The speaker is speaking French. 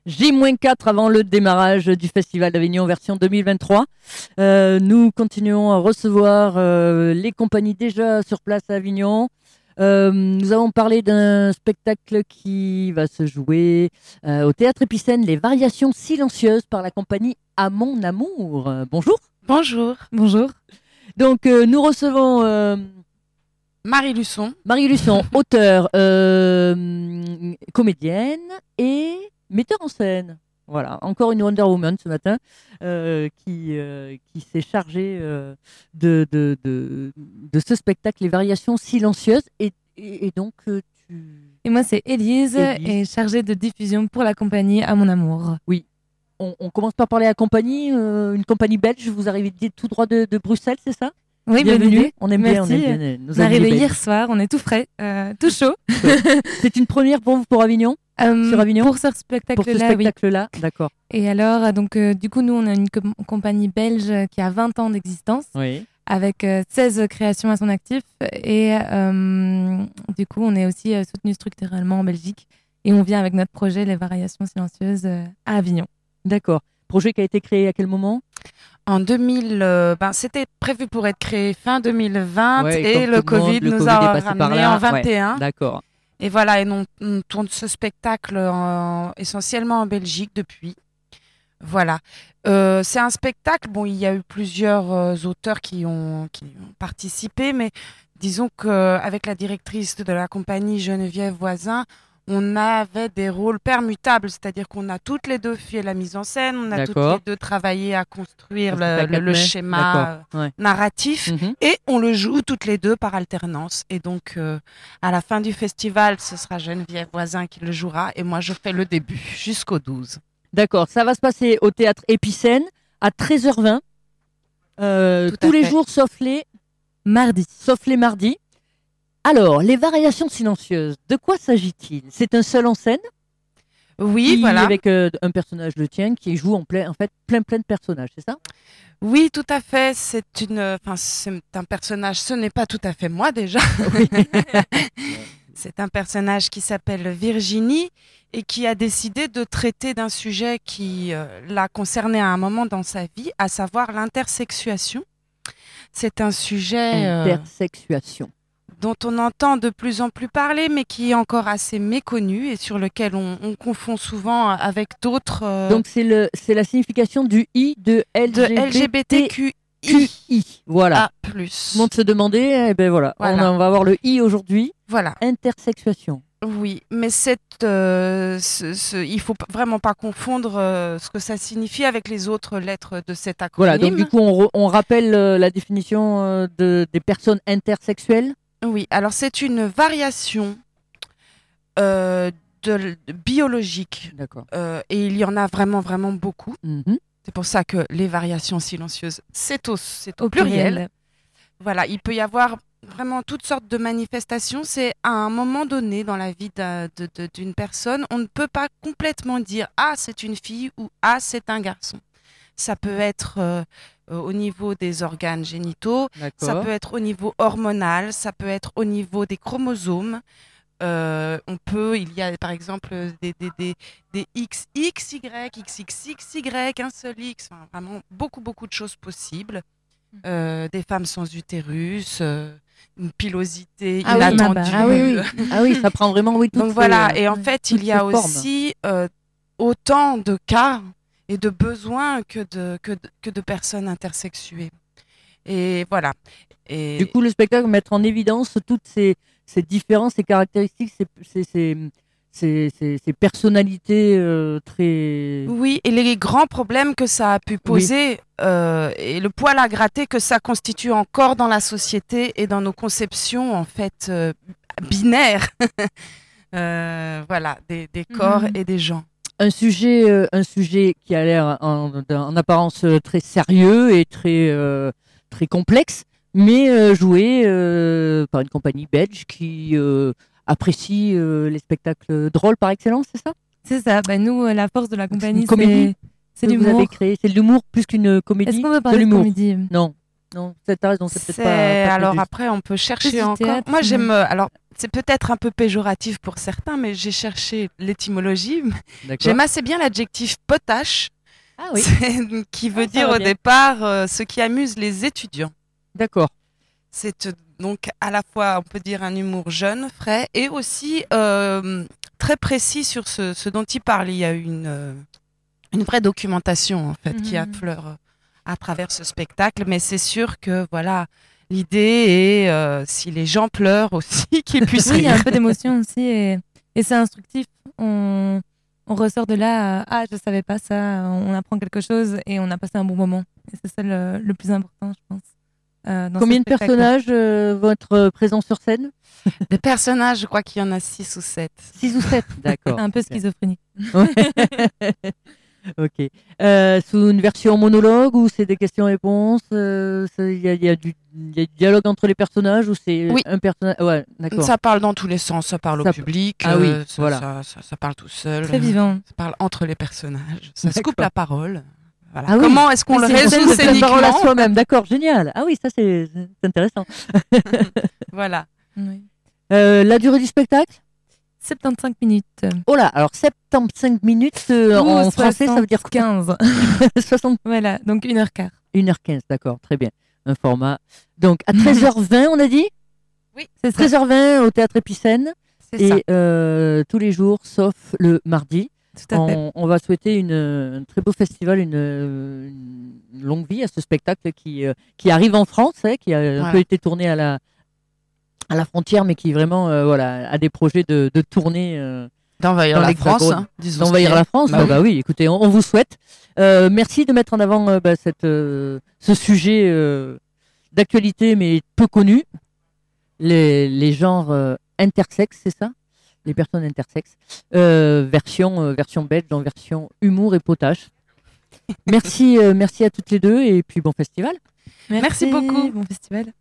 J-4 avant le démarrage du Festival d'Avignon version 2023. Nous continuons à recevoir les compagnies déjà sur place à Avignon. Nous avons parlé d'un spectacle qui va se jouer au Théâtre Épicène, Les Variations Silencieuses par la compagnie À Mon Amour. Bonjour. Bonjour. Bonjour. Donc nous recevons Marie Luçon. Marie Luçon, auteure, comédienne et metteur en scène. Voilà, encore une Wonder Woman ce matin qui s'est chargée de ce spectacle, Les Variations Silencieuses. Et donc, Et moi, c'est Élise, et chargée de diffusion pour la compagnie À Mon Amour. Oui. On commence par parler à la compagnie, une compagnie belge. Vous arrivez tout droit de Bruxelles, c'est ça? Oui, bienvenue. On aime Merci. bien nos On est amis arrivé belges. hier soir, on est tout frais, tout chaud. C'est une première pour vous pour Avignon? Sur Avignon? Pour ce spectacle-là, spectacle-là, oui. D'accord. Et alors, donc, du coup, nous, on a une compagnie belge qui a 20 ans d'existence, oui. Avec 16 créations à son actif. Et du coup, on est aussi soutenu structurellement en Belgique. Et on vient avec notre projet Les Variations Silencieuses à Avignon. D'accord. Projet qui a été créé à quel moment? En 2000, c'était prévu pour être créé fin 2020 et le Covid nous a ramené en 21. Ouais, d'accord. Et voilà, et on tourne ce spectacle essentiellement en Belgique depuis. Voilà. C'est un spectacle, bon, il y a eu plusieurs auteurs qui ont participé, mais disons qu'avec la directrice de la compagnie Geneviève Voisin, on avait des rôles permutables, c'est-à-dire qu'on a toutes les deux fait la mise en scène, on a toutes les deux travaillé à construire le schéma narratif, et on le joue toutes les deux par alternance. Et donc, à la fin du festival, ce sera Geneviève Voisin qui le jouera, et moi, je fais le début jusqu'au 12. D'accord, ça va se passer au Théâtre Épicène à 13h20, tous les jours sauf les mardis. Alors, Les Variations Silencieuses, de quoi s'agit-il? C'est un seul en scène? Oui, voilà. Avec un personnage, le tien, qui joue plein de personnages, c'est ça? Oui, tout à fait. C'est un personnage, ce n'est pas tout à fait moi déjà. Oui. C'est un personnage qui s'appelle Virginie et qui a décidé de traiter d'un sujet qui l'a concerné à un moment dans sa vie, à savoir l'intersexuation. C'est un sujet... Intersexuation. Dont on entend de plus en plus parler, mais qui est encore assez méconnu et sur lequel on confond souvent avec d'autres... Donc c'est la signification du I de LGBTQI. Voilà. A+. Tout le monde se demandait, et ben voilà. On va avoir le I aujourd'hui. Voilà. Intersexuation. Oui, mais il faut vraiment pas confondre ce que ça signifie avec les autres lettres de cet acronyme. Voilà, donc du coup on rappelle la définition des personnes intersexuelles. Oui, alors c'est une variation biologique. D'accord. Et il y en a vraiment, vraiment beaucoup. Mm-hmm. C'est pour ça que les variations silencieuses, c'est au pluriel. Voilà, il peut y avoir vraiment toutes sortes de manifestations. C'est à un moment donné dans la vie d'une personne, on ne peut pas complètement dire « Ah, c'est une fille » ou « Ah, c'est un garçon ». Ça peut être au niveau des organes génitaux, ça peut être au niveau hormonal, ça peut être au niveau des chromosomes. Il y a par exemple des XXY, XXXY, un seul X, enfin, vraiment beaucoup de choses possibles. Des femmes sans utérus, une pilosité inattendue. Ah oui, ça prend vraiment toutes Donc voilà, et en fait il y a aussi autant de cas et de besoins que de personnes intersexuées. Et voilà. Et du coup, le spectacle va mettre en évidence toutes ces différences, ces caractéristiques, ces personnalités très... Oui, et les grands problèmes que ça a pu poser et le poil à gratter que ça constitue encore dans la société et dans nos conceptions en fait binaires. Voilà, des corps et des gens. Un sujet qui a l'air en apparence très sérieux et très complexe, mais joué par une compagnie belge qui apprécie les spectacles drôles par excellence, c'est ça? C'est ça. Nous, la force de la compagnie, c'est l'humour. C'est l'humour. Vous avez créé, c'est de l'humour plus qu'une comédie. Est-ce qu'on veut parler de comédie? Non. Non, t'as raison, c'est peut-être pas Alors juste. après, on peut chercher du encore. théâtre, Moi, mais- j'aime. Alors, c'est peut-être un peu péjoratif pour certains, mais j'ai cherché l'étymologie. D'accord. J'aime assez bien l'adjectif potache, Ah oui, qui veut ça dire va au bien. départ ce qui amuse les étudiants. d'accord. C'est donc à la fois, on peut dire, un humour jeune, frais, et aussi très précis sur ce dont il parle. Il y a une vraie documentation en fait qui affleure à travers ce spectacle, mais c'est sûr que voilà, l'idée est si les gens pleurent aussi, qu'ils puissent Oui, il y a rire. un peu d'émotion aussi et c'est instructif. On ressort de là, ah, je savais pas ça, on apprend quelque chose et on a passé un bon moment. Et c'est ça le plus important, je pense. Dans Combien ce de spectacle. personnages vont être présents sur scène? Des personnages, je crois qu'il y en a 6 ou 7. 6 ou 7. D'accord. Un peu schizophrénique. Ouais. Ok. Sous une version monologue ou c'est des questions-réponses? Il y a du dialogue entre les personnages ou c'est Oui. un personnage? Ouais, d'accord. Ça parle dans tous les sens, ça parle Ça- au public, Ah oui, ça, voilà. ça parle tout seul, Très vivant. ça parle entre les personnages, ça se coupe D'accord. la parole. Voilà. Ah oui. Comment est-ce qu'on le C'est une scène résout de pleine parole à scéniquement? soi-même. D'accord, génial. Ah oui, ça c'est intéressant. Voilà. Oui. La durée du spectacle? 75 minutes. Oh là, alors 75 minutes en français, ça veut dire quoi? 15. 60 Voilà, donc 1h15. 1h15, d'accord, très bien. Un format. Donc à 13h20, on a dit? C'est ça. 13h20 au Théâtre Épicène. C'est ça. Et tous les jours, sauf le mardi. Tout à fait. On va souhaiter un très beau festival, une longue vie à ce spectacle qui arrive en France, qui a un Voilà. peu été tourné à la frontière, mais qui vraiment voilà, a des projets de tournée D'envahir dans la l'Hexagone. France, hein, disons d'envahir ce qui la est. France. Bah Bah oui. oui, écoutez, on vous souhaite. Merci de mettre en avant ce sujet d'actualité, mais peu connu. Les genres intersexes, c'est ça? Les personnes intersexes. Version belge, en version humour et potache. Merci à toutes les deux et puis bon festival. Merci beaucoup. Bon festival.